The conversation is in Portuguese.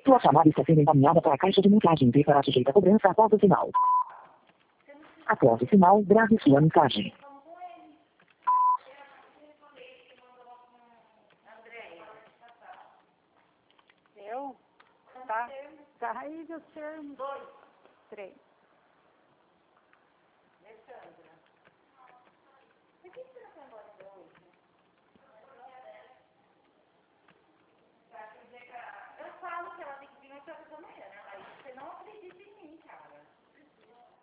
Sua chamada está sendo encaminhada para a caixa de mensagem e será sujeita a cobrança após o sinal. Após o sinal, grave sua mensagem. Eu? Tá. Tá aí, meu senhor. 2, 3.